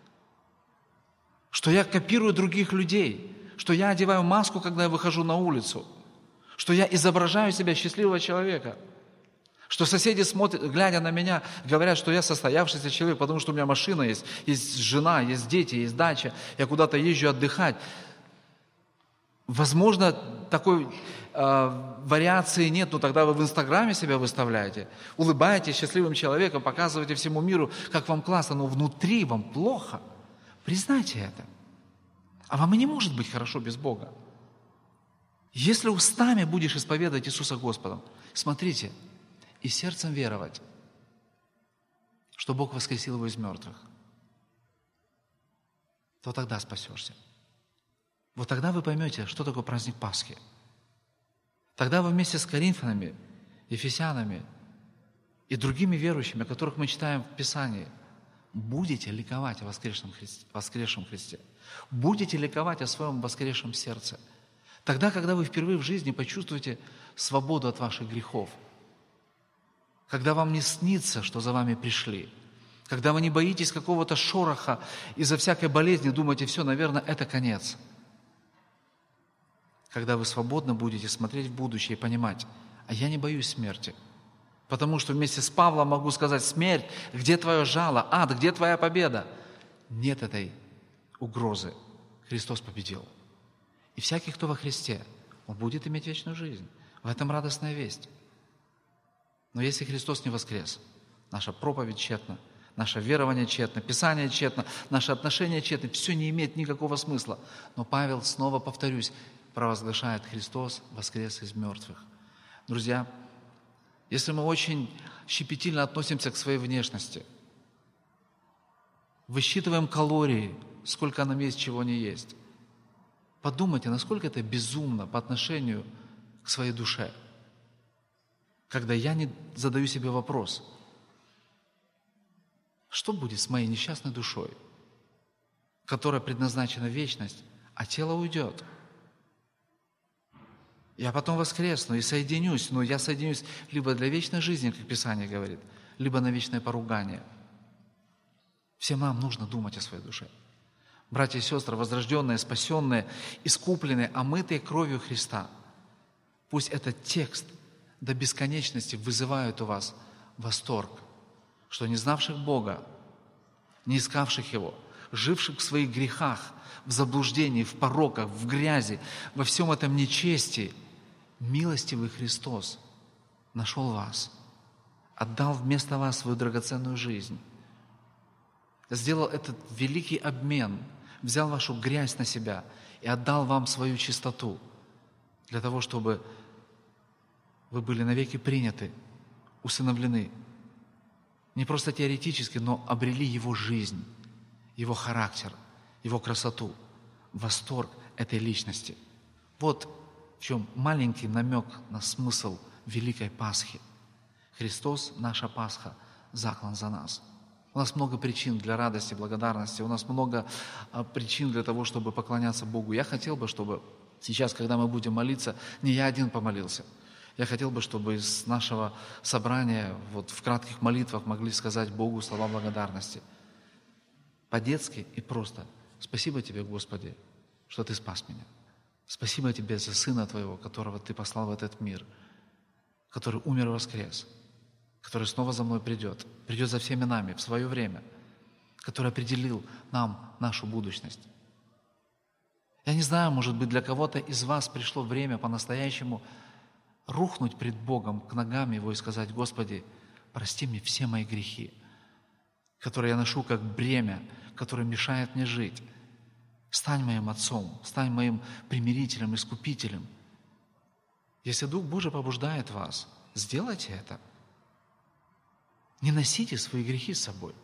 что я копирую других людей, что я одеваю маску, когда я выхожу на улицу, что я изображаю себя счастливого человека, что соседи смотрят, глядя на меня, говорят, что я состоявшийся человек, потому что у меня машина есть, есть жена, есть дети, есть дача, я куда-то езжу отдыхать. Возможно, такой э, вариации нет, но тогда вы в Инстаграме себя выставляете, улыбаетесь счастливым человеком, показываете всему миру, как вам классно, но внутри вам плохо. Признайте это. А вам и не может быть хорошо без Бога. Если устами будешь исповедовать Иисуса Господом, смотрите, и сердцем веровать, что Бог воскресил его из мертвых, то тогда спасешься. Вот тогда вы поймете, что такое праздник Пасхи. Тогда вы вместе с коринфянами, ефесянами и другими верующими, о которых мы читаем в Писании, будете ликовать о воскресшем Христе, воскресшем Христе. Будете ликовать о своем воскресшем сердце. Тогда, когда вы впервые в жизни почувствуете свободу от ваших грехов. Когда вам не снится, что за вами пришли. Когда вы не боитесь какого-то шороха из-за всякой болезни, думаете: все, наверное, это конец. Когда вы свободно будете смотреть в будущее и понимать: а я не боюсь смерти. Потому что вместе с Павлом могу сказать: смерть, где твое жало? Ад, где твоя победа? Нет этой угрозы. Христос победил. И всякий, кто во Христе, он будет иметь вечную жизнь. В этом радостная весть. Но если Христос не воскрес, наша проповедь тщетна, наше верование тщетно, Писание тщетно, наши отношения тщетны, все не имеет никакого смысла. Но Павел, снова повторюсь, провозглашает: Христос воскрес из мертвых. Друзья, если мы очень щепетильно относимся к своей внешности, высчитываем калории, сколько нам есть, чего не есть, подумайте, насколько это безумно по отношению к своей душе. Когда я не задаю себе вопрос: что будет с моей несчастной душой, которая предназначена в вечность, а тело уйдет? Я потом воскресну и соединюсь, но я соединюсь либо для вечной жизни, как Писание говорит, либо на вечное поругание. Всем нам нужно думать о своей душе. Братья и сестры, возрожденные, спасенные, искупленные, омытые кровью Христа, пусть этот текст до бесконечности вызывает у вас восторг, что не знавших Бога, не искавших Его, живших в своих грехах, в заблуждении, в пороках, в грязи, во всем этом нечестии, милостивый Христос нашел вас, отдал вместо вас свою драгоценную жизнь, сделал этот великий обмен, взял вашу грязь на себя и отдал вам свою чистоту, для того, чтобы вы были навеки приняты, усыновлены. Не просто теоретически, но обрели Его жизнь, Его характер, Его красоту, восторг этой личности. Вот в чем маленький намек на смысл Великой Пасхи. Христос, наша Пасха, заклан за нас. У нас много причин для радости, благодарности, у нас много причин для того, чтобы поклоняться Богу. Я хотел бы, чтобы сейчас, когда мы будем молиться, не я один помолился. Я хотел бы, чтобы из нашего собрания вот в кратких молитвах могли сказать Богу слова благодарности. По-детски и просто: спасибо Тебе, Господи, что Ты спас меня. Спасибо Тебе за Сына Твоего, которого Ты послал в этот мир, который умер и воскрес, который снова за мной придет, придет за всеми нами в свое время, который определил нам нашу будущность. Я не знаю, может быть, для кого-то из вас пришло время по-настоящему рухнуть пред Богом к ногам Его и сказать: Господи, прости мне все мои грехи, которые я ношу как бремя, которое мешает мне жить. Стань моим отцом, стань моим примирителем, искупителем. Если Дух Божий побуждает вас, сделайте это. Не носите свои грехи с собой.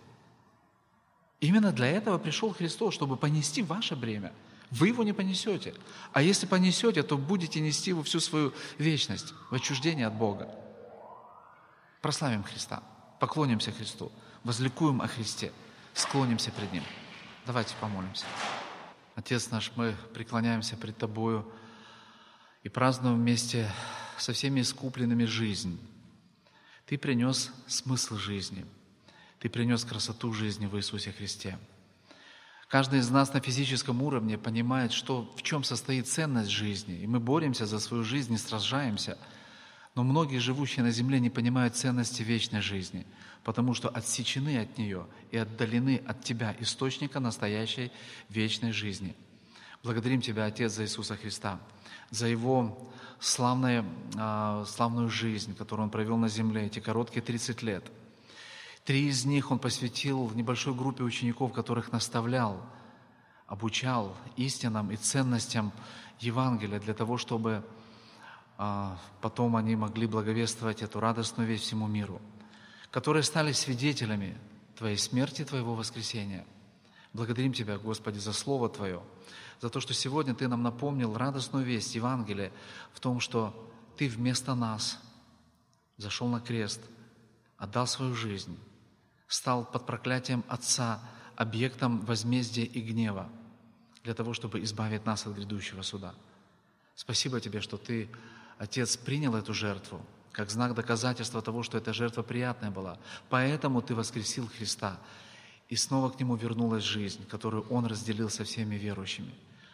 Именно для этого пришел Христос, чтобы понести ваше бремя. Вы его не понесете. А если понесете, то будете нести его всю свою вечность в отчуждении от Бога. Прославим Христа, поклонимся Христу, возликуем о Христе, склонимся пред Ним. Давайте помолимся. Отец наш, мы преклоняемся пред Тобою и празднуем вместе со всеми искупленными жизнь. Ты принес смысл жизни. Ты принес красоту жизни в Иисусе Христе. Каждый из нас на физическом уровне понимает, что, в чем состоит ценность жизни. И мы боремся за свою жизнь и сражаемся. Но многие, живущие на земле, не понимают ценности вечной жизни, потому что отсечены от нее и отдалены от Тебя, источника настоящей вечной жизни. Благодарим Тебя, Отец, за Иисуса Христа, за Его славную, славную жизнь, которую Он провел на земле, эти короткие тридцать лет. Три из них Он посвятил в небольшой группе учеников, которых наставлял, обучал истинам и ценностям Евангелия для того, чтобы потом они могли благовествовать эту радостную весть всему миру, которые стали свидетелями Твоей смерти, Твоего воскресения. Благодарим Тебя, Господи, за Слово Твое, за то, что сегодня Ты нам напомнил радостную весть Евангелия в том, что Ты вместо нас зашел на крест, отдал свою жизнь, стал под проклятием Отца объектом возмездия и гнева для того, чтобы избавить нас от грядущего суда. Спасибо Тебе, что Ты, Отец, принял эту жертву как знак доказательства того, что эта жертва приятная была. Поэтому Ты воскресил Христа, и снова к Нему вернулась жизнь, которую Он разделил со всеми верующими.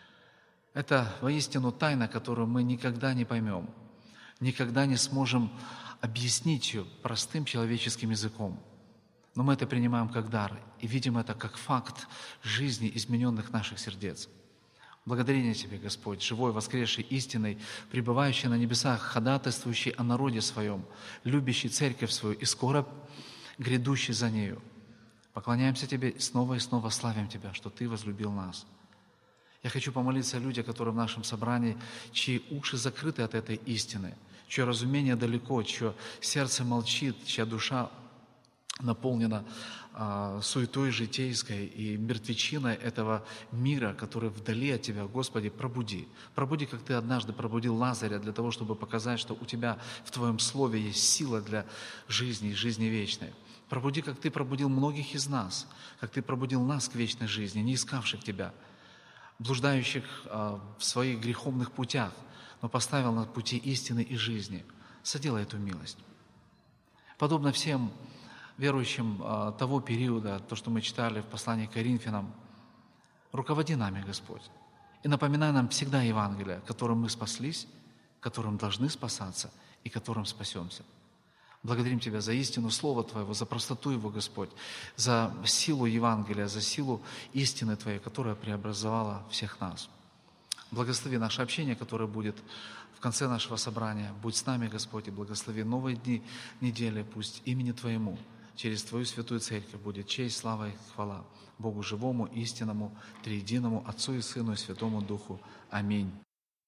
Это воистину тайна, которую мы никогда не поймем, никогда не сможем объяснить ее простым человеческим языком. Но мы это принимаем как дар и видим это как факт жизни измененных наших сердец. Благодарение Тебе, Господь, живой, воскресший, истинный, пребывающий на небесах, ходатайствующий о народе Своем, любящий церковь Свою и скоро грядущий за нею. Поклоняемся Тебе и снова и снова славим Тебя, что Ты возлюбил нас. Я хочу помолиться о людях, которые в нашем собрании, чьи уши закрыты от этой истины, чье разумение далеко, чье сердце молчит, чья душа наполнена а, суетой житейской и мертвечиной этого мира, который вдали от Тебя. Господи, пробуди. Пробуди, как Ты однажды пробудил Лазаря для того, чтобы показать, что у Тебя в Твоем Слове есть сила для жизни и жизни вечной. Пробуди, как Ты пробудил многих из нас, как Ты пробудил нас к вечной жизни, не искавших Тебя, блуждающих а, в своих греховных путях, но поставил на пути истины и жизни. Соделай эту милость. Подобно всем верующим а, того периода, то, что мы читали в послании к Коринфянам, руководи нами, Господь, и напоминай нам всегда Евангелие, которым мы спаслись, которым должны спасаться и которым спасемся. Благодарим Тебя за истину Слова Твоего, за простоту Его, Господь, за силу Евангелия, за силу истины Твоей, которая преобразовала всех нас. Благослови наше общение, которое будет в конце нашего собрания. Будь с нами, Господь, и благослови новые дни недели. Пусть имени Твоему через Твою святую Церковь будет честь, слава и хвала Богу живому, истинному, триединому, Отцу и Сыну и Святому Духу. Аминь.